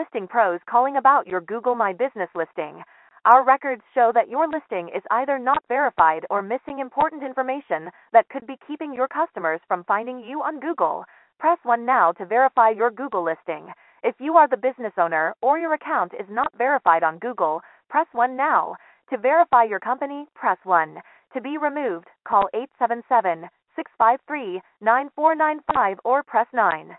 listing pros calling about your Google My Business listing. Our records show that your listing is either not verified or missing important information that could be keeping your customers from finding you on Google. Press 1 now to verify your Google listing. If you are the business owner or your account is not verified on Google, press 1 now. To verify your company, press 1. To be removed, call 877-653-9495 or press 9.